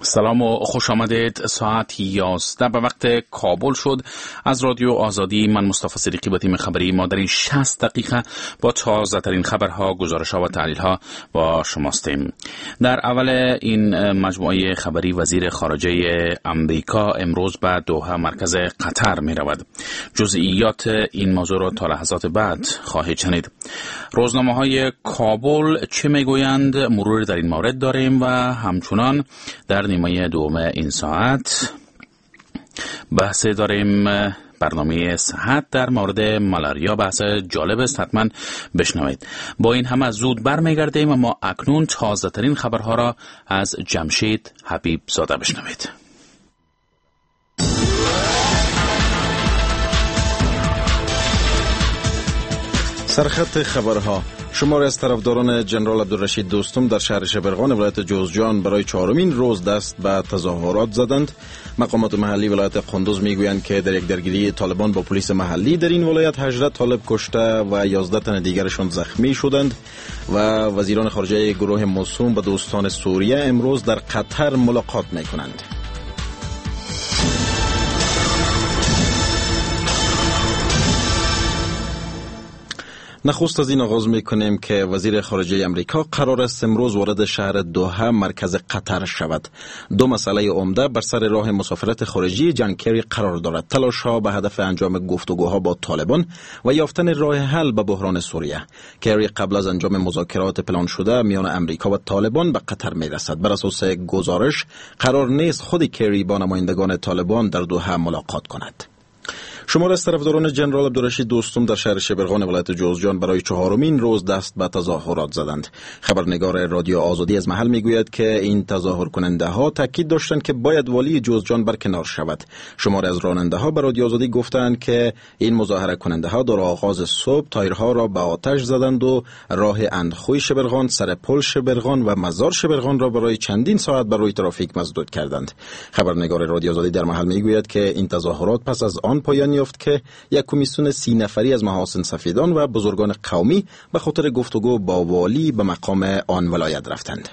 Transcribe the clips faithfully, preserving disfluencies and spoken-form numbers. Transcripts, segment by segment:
سلام و خوش آمدید. ساعت یازده به وقت کابل شد. از رادیو آزادی من مصطفی صدیقی با تیم خبری ما در این شصت دقیقه با تازه ترین خبرها، گزارش‌ها و تحلیل‌ها با شماستیم. در اول این مجموعه خبری وزیر خارجه امریکا امروز به دوحه مرکز قطر می رود. جزئیات این موضوع را تا لحظات بعد خواهید شنید. روزنامه‌های کابل چه میگویند؟ مرور در این مورد داریم و همچنان در نیمه دوم این ساعت بحث داریم. برنامه صحت در مورد مالاریا بحث جالب است، حتما بشنوید. با این همه زود برمیگردیم اما اکنون تازه ترین خبرها را از جمشید حبیب زاده بشنوید. سرخط خبرها: شماری از طرفداران جنرال عبدالرشید دوستم در شهر شبرغان ولایت جوزجان برای چهارمین روز دست به تظاهرات زدند. مقامات محلی ولایت قندوز میگویند که در یک درگیری طالبان با پلیس محلی در این ولایت هجده طالب کشته و یازده تن دیگرشان زخمی شدند و وزیران خارجه گروه موسوم به دوستان سوریه امروز در قطر ملاقات میکنند. نخست از این آغاز میکنیم که وزیر خارجه امریکا قرار است امروز وارد شهر دوحه مرکز قطر شود. دو مسئله عمده بر سر راه مسافرت خارجی جان کری قرار دارد: تلاش ها به هدف انجام گفتگوها با طالبان و یافتن راه حل به بحران سوریه. کری قبل از انجام مذاکرات پلان شده میان امریکا و طالبان به قطر میرسد. بر اساس گزارش قرار نیست خود کری با نمایندگان طالبان در دوحه ملاقات کند. شمار از طرفداران جنرال عبدالرشید دوستم در شهر شبرغان ولایت جوزجان برای چهارمین روز دست به تظاهرات زدند. خبرنگار رادیو آزادی از محل میگوید که این تظاهر کننده ها تاکید داشتند که باید والی جوزجان برکنار شود. شمار از راننده ها به رادیو آزادی گفتند که این مظاهره کننده ها در آغاز صبح تایرها را به آتش زدند و راه اندخوی شبرغان، سر پل شبرغان و مزار شبرغان را برای چندین ساعت بر روی ترافیک مسدود کردند. خبرنگار رادیو آزادی در محل میگوید که این تظاهرات پس از آن پایان یافت که یک کمیسیون سی نفری از محاسن سفیدان و بزرگان قومی به خاطر گفتگو با والی به مقام آن ولایت رفتند.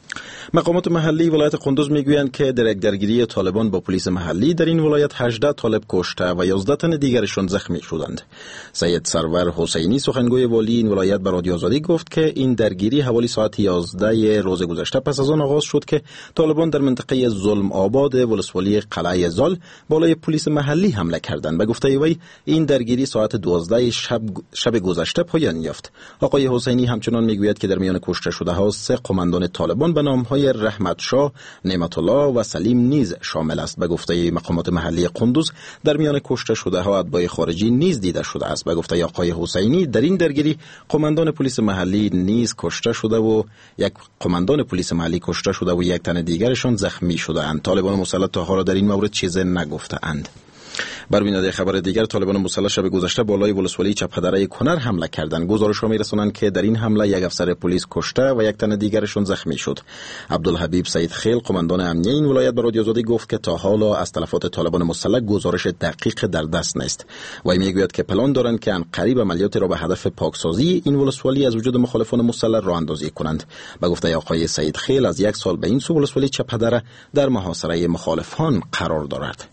مقامات محلی ولایت قندوز میگویند که در یک درگیری طالبان با پلیس محلی در این ولایت هجده طالب کشته و یازده تن دیگرشان زخمی شدند. سید سرور حسینی سخنگوی والی این ولایت به رادیو آزادی گفت که این درگیری حوالی ساعت یازده روز گذشته پس از آن آغاز شد که طالبان در منطقه ظلم آباد ولسوالی قلعه زال بالای پلیس محلی حمله کردند. به گفته وی این درگیری ساعت دوازده شب شب گذشته پایان یافت. آقای حسینی همچنان میگوید که در میان کشته شده ها سه قماندان طالبان به نام های رحمت شاه، نعمت الله و سلیم نیز شامل است. به گفته مقامات محلی قندوز در میان کشته شده ها اتباع خارجی نیز دیده شده است. به گفته آقای حسینی در این درگیری قماندان پلیس محلی نیز کشته شده و یک قماندان پلیس محلی کشته شده و یک تن دیگرشان زخمی شده اند. طالبان مسلح تا حالا در این مورد چیزی نگفته اند. بر بنیاد خبر دیگر طالبان مسلح شب گذشته بالای ولسوالی چپدره کنر حمله کردند. گزارش‌ها می‌رسانند که در این حمله یک افسر پلیس کشته و یک تن دیگرشون زخمی شد. عبدالحبیب سید خیل قماندان امنیه این ولایت به رادیو آزادی گفت که تا حالا از تلفات طالبان مسلح گزارش دقیق در دست نیست. و میگوید که پلان دارند که ان قریب عملیاتی را به هدف پاکسازی این ولسوالی از وجود مخالفان مسلح راه اندازی کنند. به گفته آقای سید خیل از یک سال به این سو ولسوالی چپدره در محاصره مخالفان قرار دارد.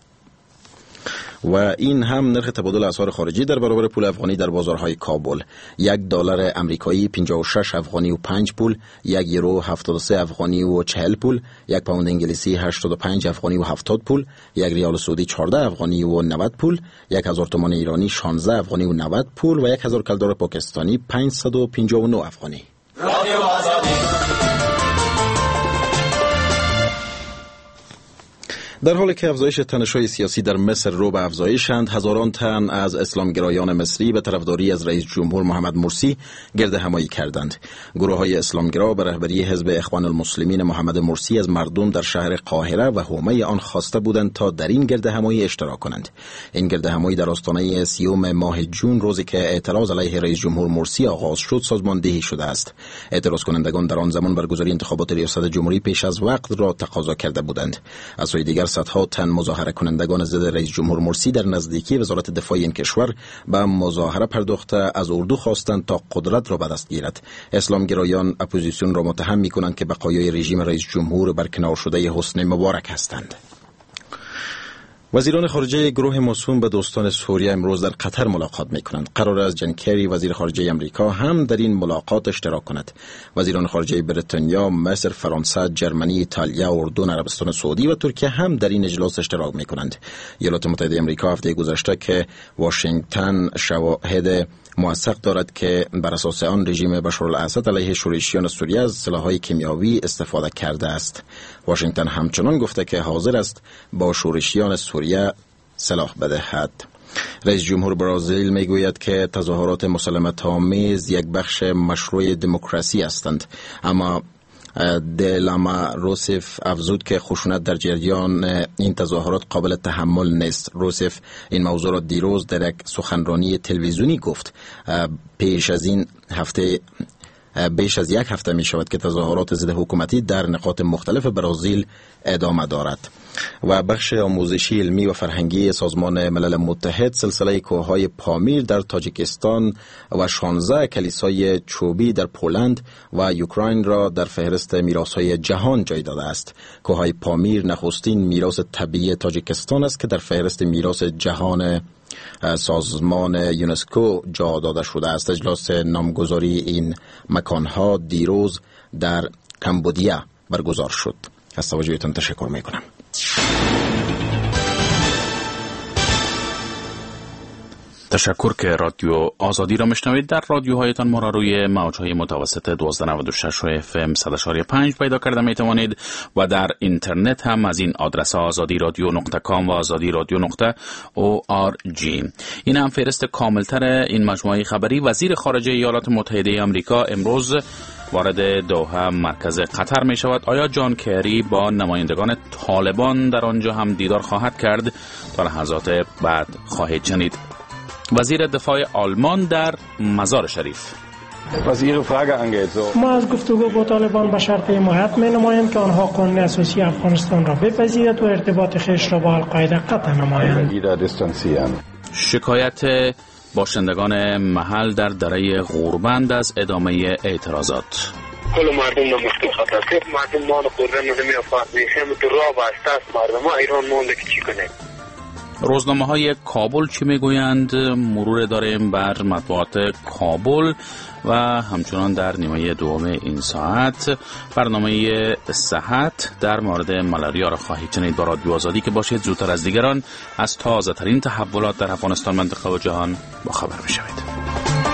و این هم نرخ تبادل اسعار خارجی در برابر پول افغانی در بازارهای کابل: یک دلار امریکایی پنجاه و شش افغانی و پنج پول، یک یورو هفتاد و سه افغانی و چهل پول، یک پوند انگلیسی هشتاد و پنج افغانی و هفتاد پول، یک ریال سعودی چهارده افغانی و نود پول، یک هزار تومان ایرانی شانزده افغانی و نود پول و یک هزار کلدار پاکستانی پانصد و پنجاه و نه افغانی. رادیو آزادی. در حالی که افزایش تنش‌های سیاسی در مصر رو به افزایشند، هزاران تن از اسلامگرایان مصری به طرفداری از رئیس جمهور محمد مرسی گرد همایی کردند. گروه‌های اسلامگرا به رهبری حزب اخوان المسلمین محمد مرسی از مردم در شهر قاهره و حومه آن خواسته بودند تا در این گرد همایی اشتراک کنند. این گرد همایی در آستانه سیوم ماه جون، روزی که اعتراض علیه رئیس جمهور مرسی آغاز شد، سازماندهی شده است. اعتراض کنندگان در آن زمان برگزاری انتخابات ریاست جمهوری پیش از وقت را تقاضا کرده بودند. از سوی دیگر صدها تن مظاهره کنندگان ضد رئیس جمهور مرسی در نزدیکی وزارت دفاع این کشور به مظاهره پرداخته از اردو خواستند تا قدرت را به دست گیرد. اسلامگرایان اپوزیسیون را متهم می‌کنند که بقایای رژیم رئیس جمهور برکنار شده حسنی مبارک هستند. وزیران خارجه گروه موسوم به دوستان سوریه امروز در قطر ملاقات می کنند. قرار است جان کری وزیر خارجه امریکا هم در این ملاقات اشتراک کند. وزیران خارجه بریتانیا، مصر، فرانسه، جرمنی، ایتالیا، اردن، عربستان سعودی و ترکیه هم در این اجلاس اشتراک می کنند. ایالات متحده امریکا هفته گذشته که واشنگتن شواهد موثق دارد که بر اساس آن رژیم بشارالاسد علیه شورشیان سوریه از سلاح‌های کیمیاوی استفاده کرده است. واشنگتن همچنان گفته که حاضر است با شورشیان سوریه سلاح بدهد. رئیس جمهور برزیل میگوید که تظاهرات مسالمت‌آمیز یک بخش مشروع دموکراسی هستند، اما دلاما روسف افزود که خشونت در جریان این تظاهرات قابل تحمل نیست. روسف این موضوع را دیروز در یک سخنرانی تلویزیونی گفت. پیش از این هفته بیش از یک هفته می شود که تظاهرات ضد حکومتی در نقاط مختلف برزیل ادامه دارد. و بخش آموزشی علمی و فرهنگی سازمان ملل متحد سلسله کوههای پامیر در تاجیکستان و شانزده کلیسای چوبی در پولند و اوکراین را در فهرست میراث‌های جهان جای داده است. کوههای پامیر نخستین میراث طبیعی تاجیکستان است که در فهرست میراث جهان سازمان یونسکو جا داده شده است. اجلاس نامگذاری این مکانها دیروز در کمبودیا برگزار شد. از توجهتان تشکر میکنم. تشکر که رادیو آزادی را میشنوید. در رادیوهایتان ما را روی موجهای متوسط دوازده نود و شش و اف ام صد و شش و پنج پیدا کرده میتوانید و در اینترنت هم از این آدرس آزادی رادیو نقطه کام و آزادی رادیو نقطه او آر جی. این هم فهرست کاملتر این مجموعه خبری. وزیر خارجه ایالات متحده آمریکا امروز وارد دوحه مرکز قطر می شود. آیا جان کری با نمایندگان طالبان در آنجا هم دیدار خواهد کرد؟ تا لحظات بعد خواهید شنید. وزیر دفاع آلمان در مزار شریف. ما از گفتگو با طالبان به شرط حمایت می نماییم که آنها قانون اساسی افغانستان را بپذیرد و ارتباط خویش را با القاعده قطع نمایند. شکایت باشندگان محل در دره غوربند از ادامه اعتراضات. کل مردم نمسکن خطر سیف مردم مان خوردن نمی افاد میشم تو را بسته است مردم ها ایران مونده که چی کنه. روزنامه های کابل چی میگویند؟ مرور داریم بر مطبوعات کابل و همچنان در نیمه دوم این ساعت برنامه صحت در مورد ملاریا را خواهید شنید. با رادیو آزادی که باشید زودتر از دیگران از تازه ترین تحولات در افغانستان، منطقه و جهان با خبر میشوید.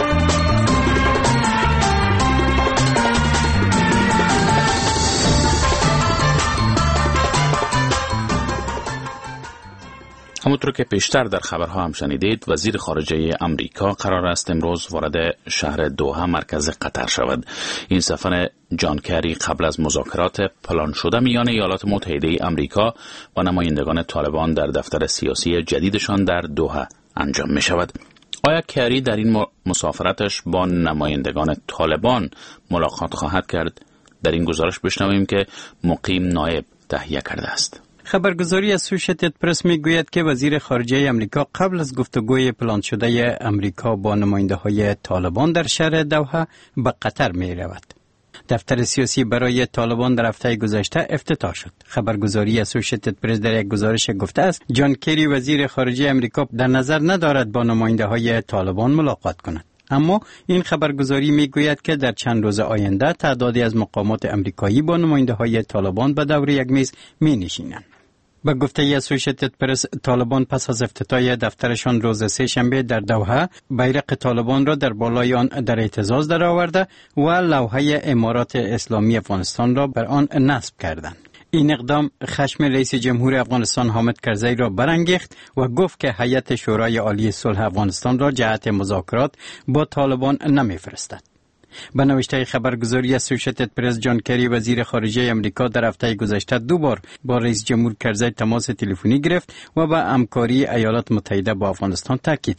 همونطور که پیشتر در خبرها هم شنیدید، وزیر خارجه امریکا قرار است امروز وارد شهر دوحه مرکز قطر شود. این سفر جان کری قبل از مذاکرات پلان شده میان ایالات متحده امریکا و نمایندگان طالبان در دفتر سیاسی جدیدشان در دوحه انجام می شود. آیا کری در این مسافرتش با نمایندگان طالبان ملاقات خواهد کرد؟ در این گزارش بشنویم که مقیم نایب تهیه کرده است. خبرگزاری اسوشیتد پرس میگوید که وزیر خارجه امریکا قبل از گفتگوی پلان شده امریکا با نماینده های طالبان در شهر دوحه به قطر می رود. دفتر سیاسی برای طالبان در هفته گذشته افتتاح شد. خبرگزاری اسوشیتد پرس در یک گزارش گفته است جان کری وزیر خارجه امریکا در نظر ندارد با نماینده های طالبان ملاقات کند. اما این خبرگزاری میگوید که در چند روز آینده تعدادی از مقامات امریکایی با نماینده های طالبان به دور یک میز می نشینند. به گفته اسوشیتد پرس، طالبان پس از افتتاح دفترشان روز سه شنبه در دوحه بیرق طالبان را در بالای آن در اهتزاز درآورده و لوحه امارات اسلامی افغانستان را بر آن نصب کردند. این اقدام خشم رئیس جمهور افغانستان حامد کرزی را برانگیخت و گفت که هیئت شورای عالی صلح افغانستان را جهت مذاکرات با طالبان نمی‌فرستد. به نوشته خبرگزاری اسوشیتد پرس، جان کری وزیر خارجه امریکا در هفته گذشته دو بار با رئیس جمهور کرزی تماس تلفنی گرفت و به همکاری ایالات متحده با افغانستان تاکید کرد.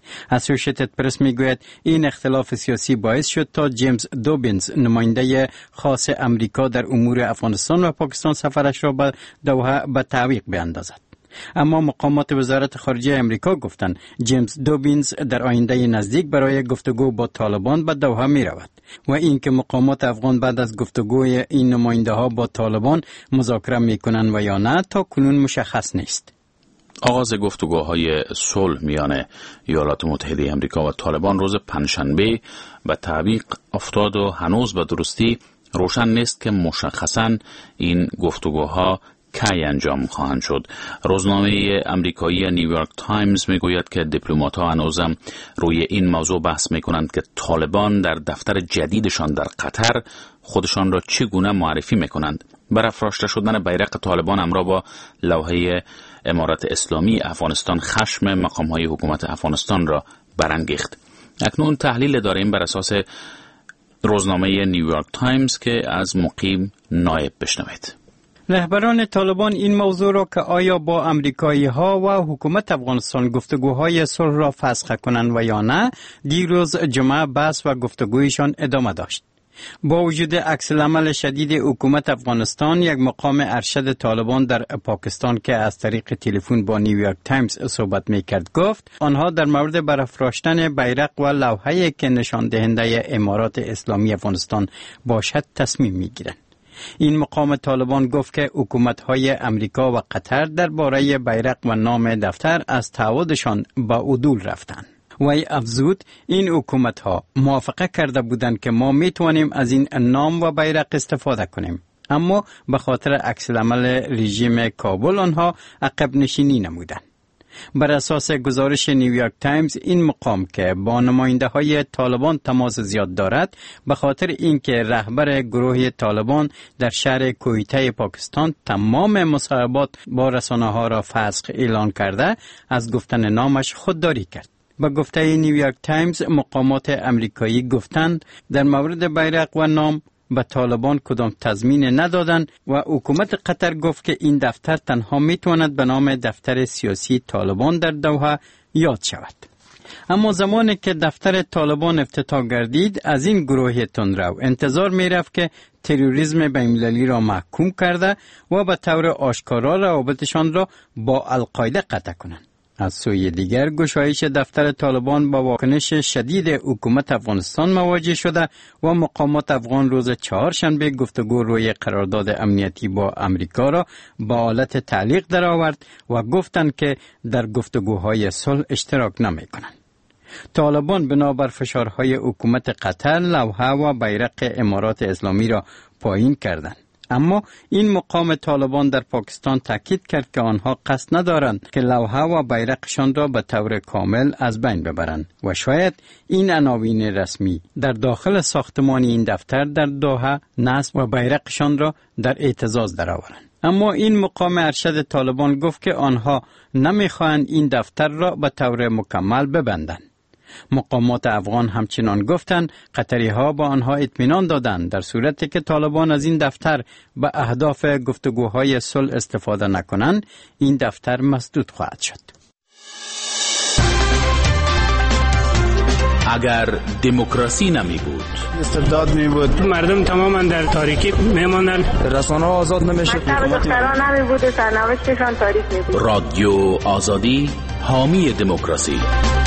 اسوشیتد پرس میگوید این اختلاف سیاسی باعث شد تا جیمز دوبینز نماینده خاص امریکا در امور افغانستان و پاکستان سفرش را به دوحه به تعویق بیاندازد. اما مقامات وزارت خارجه امریکا گفتند جیمز دوبینز در آینده نزدیک برای گفتگو با طالبان به دوحه می رود و اینکه مقامات افغان بعد از گفتگوی این نماینده ها با طالبان مذاکره می کنند و یا نه تا کنون مشخص نیست. آغاز گفتگوهای صلح میان ایالات متحده آمریکا و طالبان روز پنجشنبه به تعویق افتاد و هنوز به درستی روشن نیست که مشخصاً این گفتگوها کی انجام خواهند شد. روزنامه امریکایی نیویورک تایمز میگوید که دیپلمات‌ها هنوزم روی این موضوع بحث میکنند که طالبان در دفتر جدیدشان در قطر خودشان را چگونه معرفی میکنند. برافراشته شدن بیرق طالبان همراه با لوحه امارت اسلامی افغانستان خشم مقام‌های حکومت افغانستان را برانگیخت. اکنون تحلیل داریم بر اساس روزنامه نیویورک تایمز که از مقیم نایب بشنوید. رهبران طالبان این موضوع را که آیا با امریکایی ها و حکومت افغانستان گفتگوهای صلح را فسخ کنند و یا نه دیروز جمعه بحث و گفتگویشان ادامه داشت. با وجود عکس العمل شدید حکومت افغانستان، یک مقام ارشد طالبان در پاکستان که از طریق تلفن با نیویورک تایمز صحبت میکرد گفت آنها در مورد برافراشتن بیرق و لوحه‌ای که نشان دهنده امارات اسلامی افغانستان باشد تصمیم میگیرند. این مقام طالبان گفت که حکومت‌های امریکا و قطر درباره بیرق و نام دفتر از تعهدشان به عدول رفتند. وی افزود این حکومت‌ها موافقه کرده بودند که ما میتوانیم از این نام و بیرق استفاده کنیم، اما به خاطر عکس العمل رژیم کابل آنها عقب نشینی نمودند. بر اساس گزارش نیویورک تایمز این مقام که با نماینده های طالبان تماس زیاد دارد به خاطر اینکه رهبر گروه طالبان در شهر کویته پاکستان تمام مصاحبات با رسانه ها را فسخ اعلان کرده از گفتن نامش خودداری کرد. با گفته نیویورک تایمز مقامات امریکایی گفتند در مورد بیرق و نام به طالبان کدام تضمین ندادند و حکومت قطر گفت که این دفتر تنها میتواند به نام دفتر سیاسی طالبان در دوحه یاد شود. اما زمانی که دفتر طالبان افتتاح گردید از این گروه تندرو انتظار میرفت که تروریسم بین‌المللی را محکوم کرده و به طور آشکارا روابطشان را با القاعده قطع کنند. از سوی دیگر گشایش دفتر طالبان با واکنش شدید حکومت افغانستان مواجه شده و مقامات افغان روز چهارشنبه گفتگو روی قرارداد امنیتی با امریکا را به حالت تعلیق درآورد و گفتند که در گفتگوهای صلح اشتراک نمی کنند. طالبان بنابر فشارهای حکومت قطر لوحه و بیرق امارات اسلامی را پایین کردند. اما این مقام طالبان در پاکستان تاکید کرد که آنها قصد ندارند که لوحه و بیرقشان را به طور کامل از بین ببرند و شاید این عناوین رسمی در داخل ساختمان این دفتر در دوحه نصب و بیرقشان را در اعتزاز درآورند. اما این مقام ارشد طالبان گفت که آنها نمیخواهند این دفتر را به طور مکمل ببندند. مقامات افغان همچنان گفتند قطری ها با آنها اطمینان دادند در صورتی که طالبان از این دفتر به اهداف گفتگوهای صلح استفاده نکنند این دفتر مسدود خواهد شد. اگر دموکراسی نمی بود، استبداد می بود، مردم تماما در تاریکی میماندند، رسانه ها آزاد نمیشد، دختران نمی بود، سرنوشتشان تاریک می بود. رادیو آزادی حامی دموکراسی.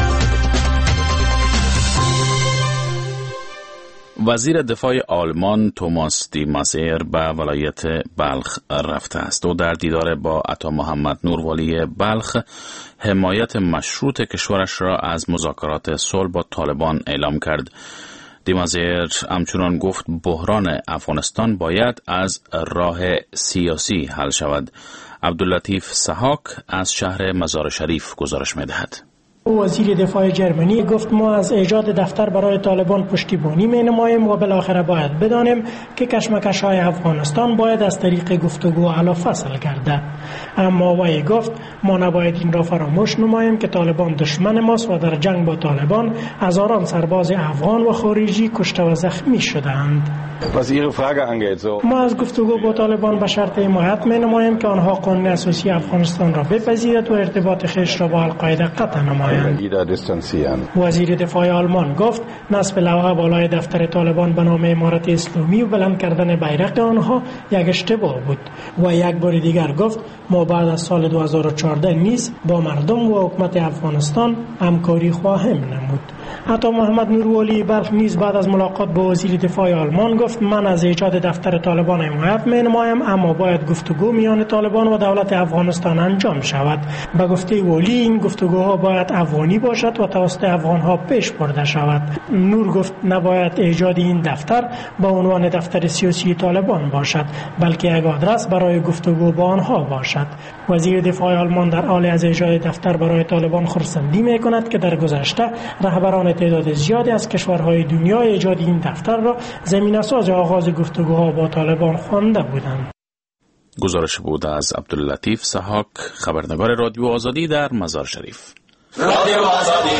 وزیر دفاع آلمان توماس دی مازیر به ولایت بلخ رفته است. او در دیدار با عطا محمد نور والی بلخ حمایت مشروط کشورش را از مذاکرات صلح با طالبان اعلام کرد. دی مازیر همچنان گفت بحران افغانستان باید از راه سیاسی حل شود. عبداللطیف سحاک از شهر مزار شریف گزارش می‌دهد. وزیر دفاع جرمنی گفت ما از ایجاد دفتر برای طالبان پشتیبانی می نماییم و بالاخره باید بدانیم که کشمکش های افغانستان باید از طریق گفتگو علا فصل گردد. اما وی گفت ما نباید این را فراموش نماییم که طالبان دشمن ماست و در جنگ با طالبان هزاران سرباز افغان و خارجی کشته و زخمی شدند. ما از گفتگو با طالبان به شرط حمایت می نماییم که آنها قانون اساسی افغانستان را بپذیرد و ارتباط خویش را با القاعده قطع نماید. نمایند. وزیر دفاع آلمان گفت نصب لوحه بالای دفتر طالبان به نام امارت اسلامی و بلند کردن بیرق آنها یک اشتباه بود و یک بار دیگر گفت ما بعد از سال دو هزار و چهارده نیز با مردم و حکومت افغانستان همکاری خواهیم نمود. عطا محمد نوروالی بلخ نیز بعد از ملاقات با وزیر دفاع آلمان گفت من از ایجاد دفتر طالبان حمایت می‌نمایم، اما باید گفتگو میان طالبان و دولت افغانستان انجام شود. به گفته والی این گفتگوها باید افغانی باشد و توسط افغانها پیش برده شود. نور گفت نباید ایجاد این دفتر با عنوان دفتر سیاسی طالبان باشد، بلکه یک آدرس برای گفتگو با آنها باشد. وزیر دفاع آلمان در حال از ایجاد دفتر برای طالبان خرسندی می‌کند که در گذشته رهبران تعداد زیادی از کشورهای دنیا ایجاد این دفتر را زمینه‌ساز آغاز گفتگوها با طالبان خوانده بودند. گزارش بود از عبداللطیف سحاک، خبرنگار رادیو آزادی در مزار شریف. رادیو آزادی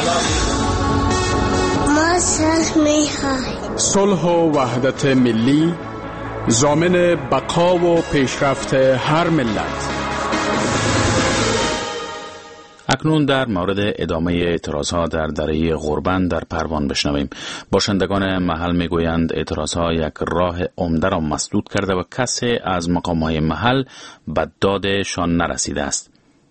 ما صلح می‌خواهیم. صلح و وحدت ملی ضامن بقا و پیشرفت هر ملت. اکنون در مورد ادامه اعتراضها در دره غربن در پروان بشنویم. باشندگان محل میگویند اعتراضها یک راه عمده را مسدود کرده و کسی از مقامهای محل به دادشان نرسیده است.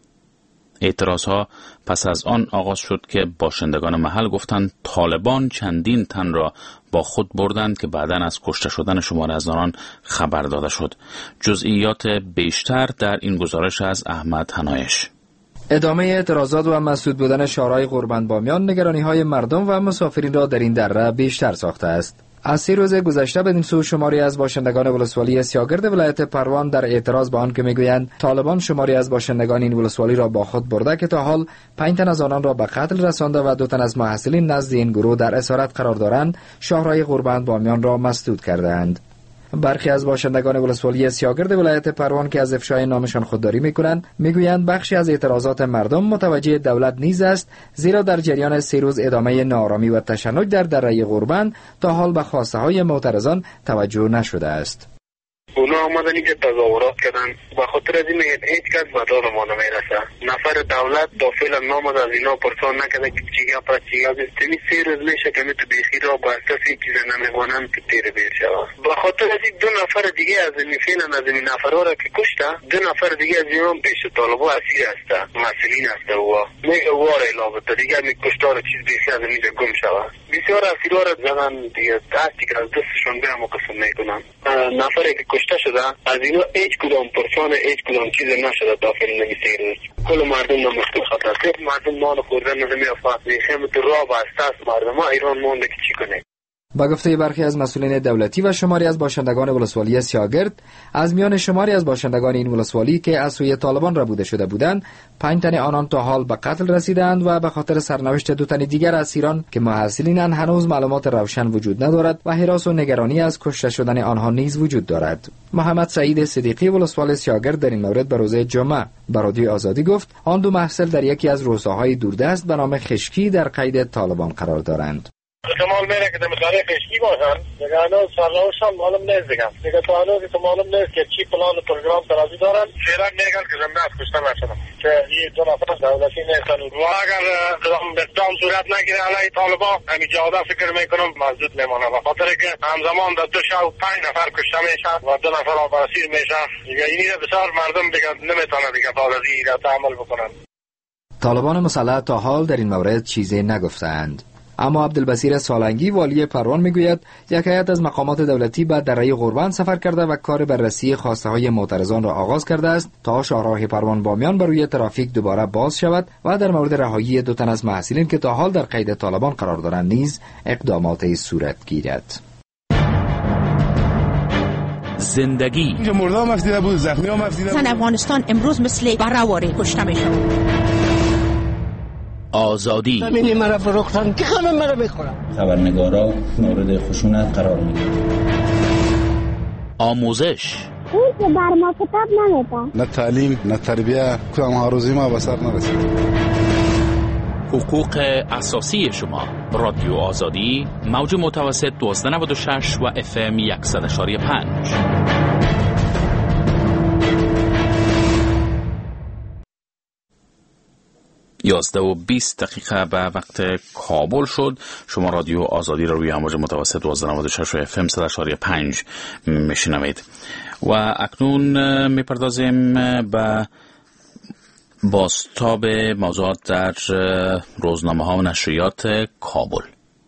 اعتراضها پس از آن آغاز شد که باشندگان محل گفتند طالبان چندین تن را با خود بردند که بعداً از کشته شدن شمار از آنان خبر داده شد. جزئیات بیشتر در این گزارش از احمد حنایش. ادامه اعتراضات و مسدود بودن شهرهای قربان بامیان نگرانی‌های مردم و مسافرین را در این دره بیشتر ساخته است. از سه روز گذشته بدین سو شماری از باشندگان ولسوالی سیاگرد ولایت پروان در اعتراض به آن که میگویند طالبان شماری از باشندگان این ولسوالی را با خود برده که تا حال پنج تن از آنان را به قتل رسانده و دو تن از محصلین نزد این گروه در اسارت قرار دارند، شهرهای قربان بامیان را مسدود کردند. برخی از باشندگان ولسوالی سیاگرد ولایت پروان که از افشای نامشان خودداری میکنند میگویند بخشی از اعتراضات مردم متوجه دولت نیز است، زیرا در جریان سه روز ادامه ناآرامی و تشنج در دره غربن تا حال به خواسته های معترضان توجه نشده است. اونا آمدن که تظاهرات کردن به خاطر از این هیچ کس به داد ما نمیرسه. نفر دولت تا فعلا نامد از اینا پرسان نکرده که چیگه پس چیگه از استمی سه روز میشه که می تو بیخی را با اساس این چیز نمیگوانن که تیر بیر شود. به خاطر از این دو نفر دیگه از این فعلا از این نفرها را که کشته، دو نفر دیگه از اینا پیش طالبا اسیر هسته، مسئولین هسته و میگه وار الابته دیگه می کشتار چیز بیخی از اینجا گم شود. بسیار اسیرها را زدن دیگه دستی که از دستشون به هم قسم میکنن. نفری که کشته شده از اینا هیچ کدام پرسان هیچ کدام چیز نشده تا فیلم نمیسه روز. کل مردم نمشکل خطر کرد، مردم مال خوردن نمیافت میخیم تو راه بسته است. مردم ایران مونده که چی کنه. با گفته برخی از مسئولین دولتی و شماری از باشندگان ولسوالی سیاگرد، از میان شماری از باشندگان این ولسوالی که از سوی طالبان ربوده شده بودند، پنج تن آنان تا حال به قتل رسیدند و به خاطر سرنوشت دو تن دیگر اسیران که محصلینند هنوز معلومات روشن وجود ندارد و هراس و نگرانی از کشته شدن آنها نیز وجود دارد. محمد سعید صدیقی ولسوال سیاگرد در این مورد به روز جمعه به رادیو آزادی گفت آن دو محصل در یکی از روستاهای دوردست به نام خشکی در قید طالبان قرار دارند. احتمال میره که دمشقه خشکی باشن دیگه هنوز سرنوشتشان معلوم نیست دیگه دیگه تو هنوز که معلوم نیست که چی پلان و پروگرام ترازی دارن. فعلا میگن که زنده از کشته نشدن که این دو نفر دولتی نیستن و اگر اقدام صورت نگیره علیه طالبان همین جاده فکر میکنم مسدود میمانه به خاطر که همزمان در دو شب پنج نفر کشته میشن و دو نفر اسیر میشن دیگه این بسیار مردم دیگه نمیتونه دیگه بعد از این تعامل بکنن. طالبان مسلح تا حال در این مورد چیزی نگفتند. اما عبدالبصیر سالنگی والی پروان میگوید یک هیئت از مقامات دولتی به دره غربن سفر کرده و کار بررسی خواسته های معترضان را آغاز کرده است تا شاهراه پروان بامیان بر روی ترافیک دوباره باز شود و در مورد رهایی دو تن از محصلین که تا حال در قید طالبان قرار دارند نیز اقداماتی صورت گیرد. زندگی مردم مفسیده بود، زخمی ها مفسیده بود. زن افغانستان امروز مثل برهواره کشته میشود. آزادی همینی مرا فروختن که همه مرا بخورن. خبرنگارا مورد خشونت قرار میگیرن. آموزش اون که بر ما کتاب نمیدن. نه تعلیم نه تربیه کدام هاروزی ما به سر نرسید. حقوق اساسی شما. رادیو آزادی موج متوسط دوازده نود و شش و اف ام صد و پنج. یازده و بیست دقیقه به وقت کابل شد. شما رادیو آزادی را روی امواج متوسط دوازده و نود و شش و اف ام صد و شش و پنج میشنوید و اکنون میپردازیم به بازتاب موضوعات در روزنامه ها و نشریات کابل.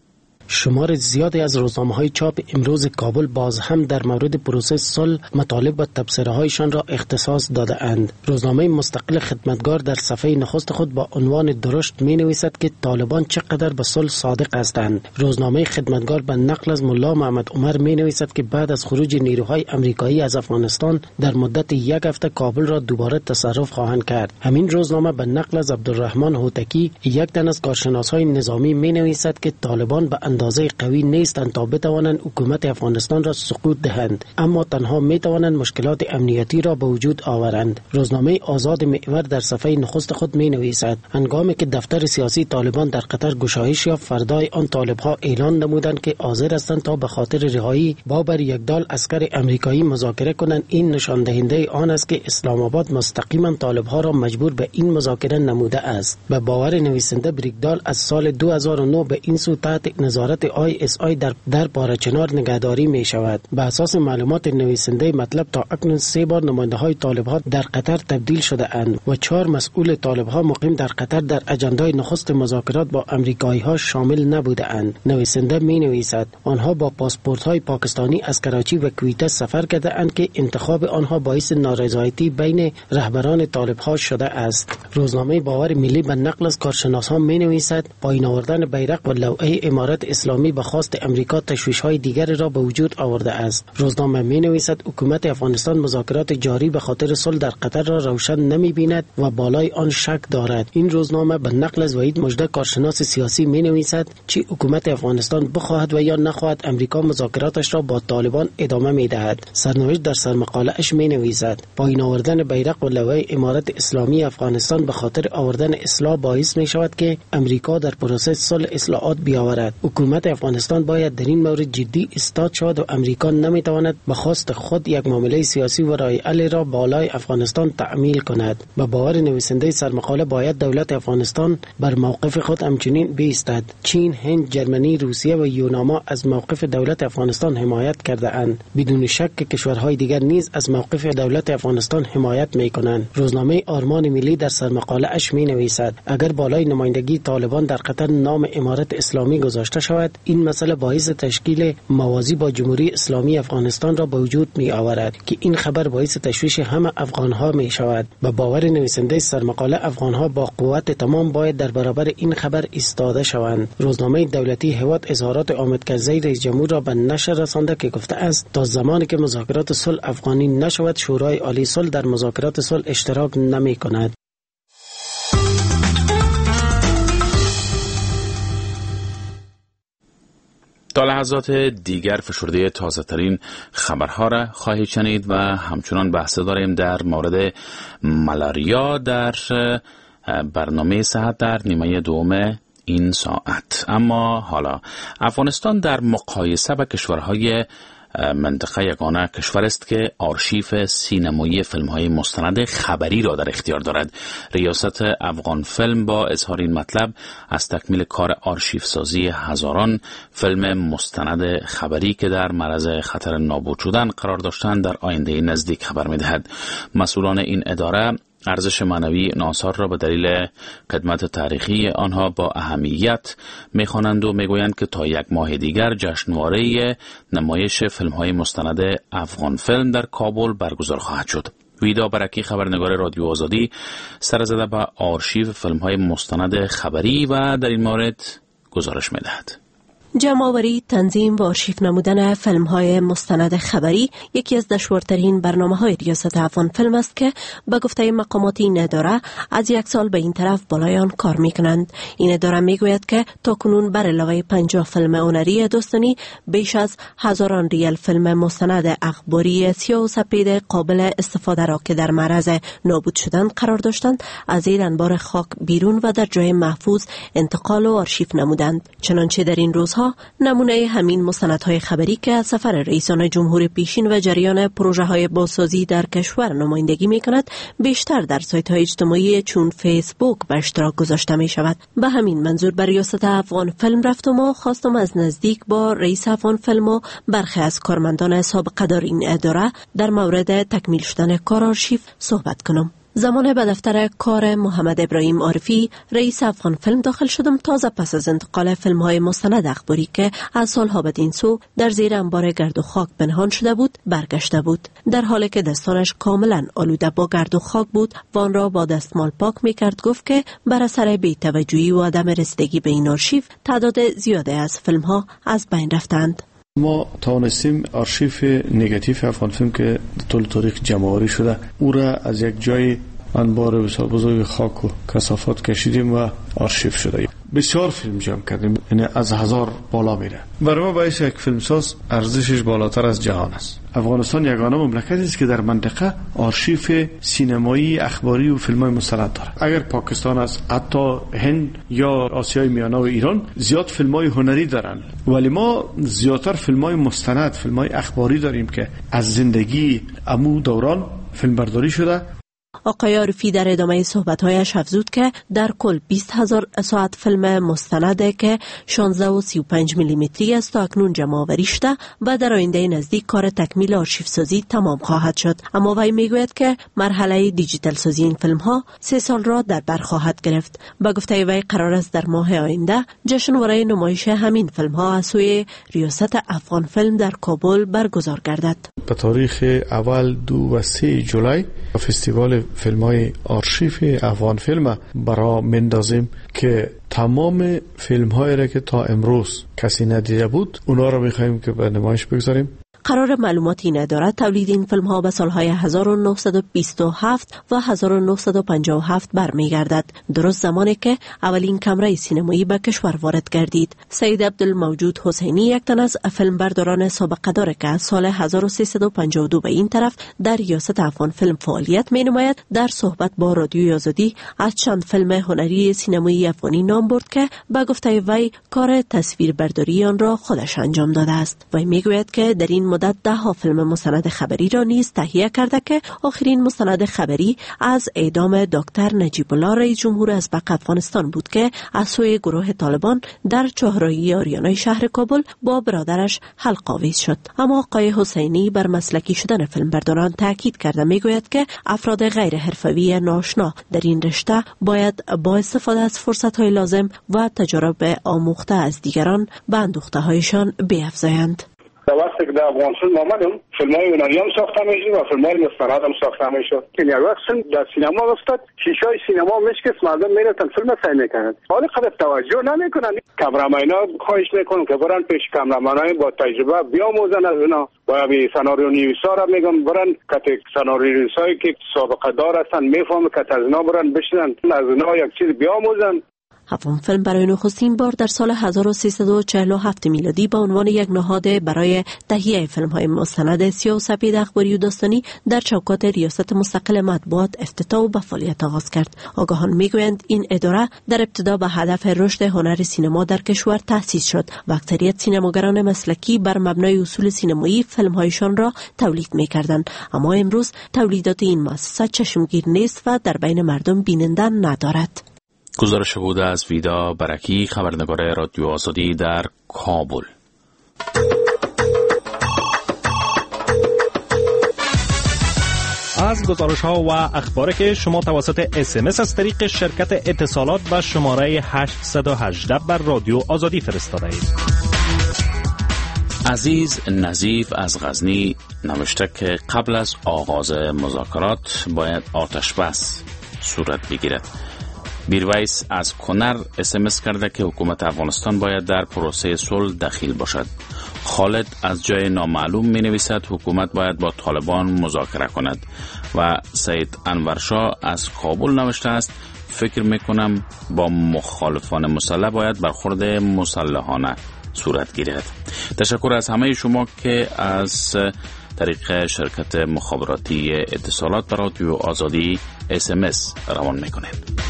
شمار زیادی از روزنامه‌های چاپ امروز کابل باز هم در مورد پروسه صلح مطالب و تبصره‌هایشان را اختصاص داده اند. روزنامه مستقل خدمتگار در صفحه نخست خود با عنوان درشت می‌نویسد که طالبان چقدر به صلح صادق هستند. روزنامه خدمتگار به نقل از ملا محمد عمر می‌نویسد که بعد از خروج نیروهای آمریکایی از افغانستان در مدت یک هفته کابل را دوباره تصرف خواهند کرد. همین روزنامه به نقل از عبدالرحمن هوتکی یک تن از کارشناس‌های نظامی می‌نویسد که طالبان به اندازه قوی نیستند تا بتوانند حکومت افغانستان را سقوط دهند، اما تنها می توانند مشکلات امنیتی را به وجود آورند. روزنامه آزاد محور در صفحه نخست خود می نویسد هنگامی که دفتر سیاسی طالبان در قطر گشایش یافت، فردای آن طالبها اعلان نمودند که حاضر هستند تا به خاطر رهایی بابر یکدال عسکر امریکایی مذاکره کنند. این نشان دهنده آن است که اسلام آباد مستقیما طالبها را مجبور به این مذاکره نموده است. به باور نویسنده بریکدال از سال دو هزار و نه به این سو تحت نظارت آی اس آی در در پارچنار نگهداری می شود. به اساس معلومات نویسنده مطلب تا اکنون سه بار نماینده های طالب ها در قطر تبدیل شده اند و چهار مسئول طالب ها مقیم در قطر در اجندای نخست مذاکرات با امریکایی ها شامل نبوده اند. نویسنده می نویسد آنها با پاسپورت های پاکستانی از کراچی و کویته سفر کرده اند که انتخاب آنها باعث نارضایتی بین رهبران طالب ها شده است. روزنامه باور ملی به نقل از کارشناسان می نویسد پایین آوردن بیرق و لوحه امارت اسلامی به خواست امریکا تشویش‌های دیگر را به وجود آورده است. روزنامه می‌نویسد حکومت افغانستان مذاکرات جاری به خاطر صلح در قطر را روشن نمی‌بیند و بالای آن شک دارد. این روزنامه به نقل از وحید مژده کارشناس سیاسی می‌نویسد چه حکومت افغانستان بخواهد و یا نخواهد امریکا مذاکراتش را با طالبان ادامه می‌دهد. سرنوشت در سرمقاله اش می‌نویسد پایین آوردن بیرق و لوحه امارت اسلامی افغانستان به خاطر آوردن اصلاح باعث می‌شود که امریکا در پروسه صلح اصلاحات بیاورد. حکومت افغانستان باید در این مورد جدی استاد شود و امریکا نمیتواند به خواست خود یک معامله سیاسی و رای حل را بالای افغانستان تعمیل کند. به باور نویسنده سرمقاله باید دولت افغانستان بر موقف خود همچنین بایستد. چین، هند، جرمنی، روسیه و یوناما از موقف دولت افغانستان حمایت کرده اند. بدون شک که کشورهای دیگر نیز از موقف دولت افغانستان حمایت میکنند. روزنامه آرمان ملی در سرمقاله اش می نویسد اگر بالای نمایندگی طالبان در قطر نام امارت اسلامی گذاشته شود، این مسئله باعث تشکیل موازی با جمهوری اسلامی افغانستان را به وجود می آورد که این خبر باعث تشویش همه افغان ها می شود. به باور نویسنده سرمقاله افغان ها با قوت تمام باید در برابر این خبر ایستاده شوند. روزنامه دولتی هوات اظهارات حامد کرزی رئیس جمهور را به نشر رسانده که گفته است تا زمانی که مذاکرات صلح افغانی نشود شورای عالی صلح در مذاکرات صلح اشتراک نمی کند. تا لحظات دیگر فشرده تازه ترین خبرها را خواهید شنید و همچنان بحث داریم در مورد ملاریا در برنامه صحت در نیمه دوم این ساعت. اما حالا افغانستان در مقایسه با کشورهای منطقه یگانه کشور است که آرشیو سینمایی فیلم‌های مستند خبری را در اختیار دارد. ریاست افغان فیلم با اظهار این مطلب از تکمیل کار آرشیو سازی هزاران فیلم مستند خبری که در معرض خطر نابود شدن قرار داشتند در آینده نزدیک خبر می‌دهد. مسئولان این اداره ارزش معنوی این آثار را به دلیل خدمت تاریخی آنها با اهمیت می‌خوانند و میگویند که تا یک ماه دیگر جشنواره نمایش فیلم‌های مستند افغان فیلم در کابل برگزار خواهد شد. ویدا برکی خبرنگار رادیو آزادی سر زده به آرشیو فیلم‌های مستند خبری و در این مورد گزارش می‌دهد. جمع‌آوری، تنظیم و آرشیو نمودن فیلم‌های مستند خبری یکی از دشوارترین برنامه‌های ریاست افغان فیلم است که به گفته مقامات این اداره از یک سال به این طرف بالای آن کار می‌کنند. این اداره می‌گوید که تاکنون بر علاوه پنجاه فیلم هنری دوستانه بیش از هزاران ریال فیلم مستند اخباری سیاه و سپید قابل استفاده را که در معرض نابود شدن قرار داشتند از زیر انبار خاک بیرون و در جای محفوظ انتقال و آرشیو نمودند. چنانچه در این روز ها نمونه همین مستندهای خبری که از سفر رئیسان جمهور پیشین و جریان پروژه های بازسازی در کشور نمایندگی می کند بیشتر در سایت های اجتماعی چون فیسبوک به اشتراک گذاشته می شود. به همین منظور بر ریاست افغان فیلم رفتم و خواستم از نزدیک با رئیس افغان فیلم و برخی از کارمندان سابقه دار این اداره در مورد تکمیل شدن کار آرشیو صحبت کنم. زمان به دفتر کار محمد ابراهیم عارفی رئیس افغان فیلم داخل شدم تازه پس از انتقال فیلم های مستند اخباری که از سالها بدین سو در زیر انبار گرد و خاک پنهان شده بود برگشته بود، در حالی که دستانش کاملا آلوده با گرد و خاک بود و آن را با دستمال پاک میکرد. گفت که بر اثر بی‌توجهی و عدم رسیدگی به این آرشیو تعداد زیاده از فیلم ها از بین رفتند. ما توانستیم آرشیو نگاتیو افغان فیلم که طول تاریخ جمع‌آوری شده او را از یک جای انبار بسیار بزرگ خاک و کثافات کشیدیم و آرشیو شده. بسیار فیلم جمع کردیم، یعنی از هزار بالا میره. برای ما باعث یک فیلمساز ارزشش بالاتر از جهان است. افغانستان یگانه مملکتی است که در منطقه آرشیو سینمایی اخباری و فیلم‌های مستند داره. اگر پاکستان است، حتی هند یا آسیای میانه و ایران زیاد فیلم‌های هنری دارن، ولی ما زیاتر فیلم‌های مستند، فیلم‌های اخباری داریم که از زندگی امو دوران فیلم برداری شده. آقای عارفی در ادامه صحبت‌هایش افزود که در کل بیست هزار ساعت فیلم مستنده که شانزده و سی و پنج میلیمتری است تا اکنون جمع آوری شده و در آینده نزدیک کار تکمیل آرشیو سازی تمام خواهد شد. اما وی میگوید که مرحله دیجیتال سازی این فیلم ها سه سال را در بر خواهد گرفت. با گفته وی قرار است در ماه آینده جشنواره نمایش همین فیلم ها از سوی ریاست افغان فیلم در کابل برگزار گردد. به تاریخ اول دو و سه جولای فستیوال فیلم های آرشیو افغان فیلم برای مندازیم که تمام فیلم هایی را که تا امروز کسی ندیده بود اونا را میخواییم که به نمایش بگذاریم. قرار معلومات این اداره تولید این فیلم ها به سالهای هزار و نهصد و بیست و هفت و هزار و نهصد و پنجاه و هفت برمیگردد، درست زمانی که اولین کمره سینمایی به کشور وارد گردید. سید عبدالموجود حسینی یک تن از فیلم برداران سابقه داره که از سال هزار و سیصد و پنجاه و دو به این طرف در ریاست افغان فیلم فعالیت می نماید. در صحبت با رادیوی آزادی از چند فیلم هنری سینمایی افغانی نام برد که به گفته وی کار تصویربرداری آن را خودش انجام داده است. وی میگوید که در این مدت ده ها فیلم مستند خبری را نیز تهیه کرده که آخرین مستند خبری از اعدام دکتر نجیب الله رئیس جمهور ازبق افغانستان بود که از سوی گروه طالبان در چهارراهی آریانای شهر کابل با برادرش حلق آویز شد. اما آقای حسینی بر مسلکی شدن فیلمبرداران تاکید کرده میگوید که افراد غیر حرفه‌ای ناآشنا در این رشته باید با استفاده از فرصت‌های لازم و تجارب آموخته از دیگران به اندوخته‌هایشان بیفزایند. در وقتی که در افغان فیلم آمدم فیلم‌های یونانی هم ساخته میشد و فیلم‌های مستند هم ساخته میشد. این یک وقت در سینما افتاد، شیشه‌های سینما میشکست، مردم میرفتن فیلم سعی میکنند. حالا خود توجه نمیکنن. کامرامانا خواهش میکنن که برن پیش کامرامانای با تجربه بیاموزن از اینا. و به سناریو نویسا را میگم برن که سناریو نویسایی که سابقه دار هستن میفهمن که از اینا برن بشنن، از اینا یک چیز بیاموزن. افغان فیلم برای نخستین بار در سال هزار و سیصد و چهل و هفت میلادی به عنوان یک نهاد برای تهیه فیلم‌های مستند سیاه و سفید اخباری و داستانی در چوکات ریاست مستقل مطبوعات افتتاح و به فعالیت آغاز کرد. آگاهان میگویند این اداره در ابتدا به هدف رشد هنر سینما در کشور تأسیس شد و اکثریت سینماگران مسلکی بر مبنای اصول سینمایی فیلم‌هایشان را تولید می‌کردند، اما امروز تولیدات این مؤسسه چشمگیر نیست و در بین مردم بیننده ندارد. گزارش بود از ویدا برکی، خبرنگار رادیو آزادی در کابل. از گزارش ها و اخباری که شما توسط اس ام اس از طریق شرکت اتصالات و شماره هشت یک هشت بر رادیو آزادی فرستاده اید. عزیز نظیف از غزنی نوشته که قبل از آغاز مذاکرات باید آتش بس صورت بگیرد. بیرویس از کنر اسمس کرده که حکومت افغانستان باید در پروسه صلح دخیل باشد. خالد از جای نامعلوم می نویسد حکومت باید با طالبان مذاکره کند و سید انورشاه از کابل نوشته است فکر می کنم با مخالفان مسلح باید برخورد مسلحانه صورت گیرد. تشکر از همه شما که از طریق شرکت مخابراتی اتصالات به رادیو آزادی اس ام اس روان میکنید.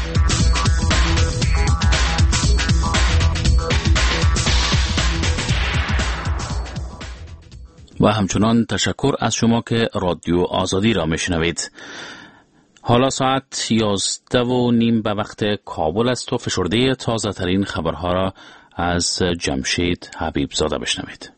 و همچنان تشکر از شما که رادیو آزادی را میشنوید. حالا ساعت یازده و نیم به وقت کابل است و فشرده تازه ترین خبرها را از جمشید حبیب زاده بشنوید.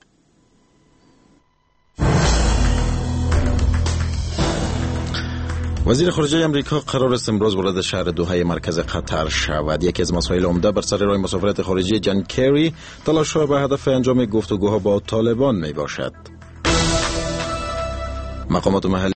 وزیر خارجه امریکا قرار است امروز وارد شهر دوحه مرکز قطر شود. یکی از مسائل عمده بر سر راه مسافرت خارجی جان کری تلاش‌ها به هدف انجام گفتگوها با طالبان می باشد. مقامات محلی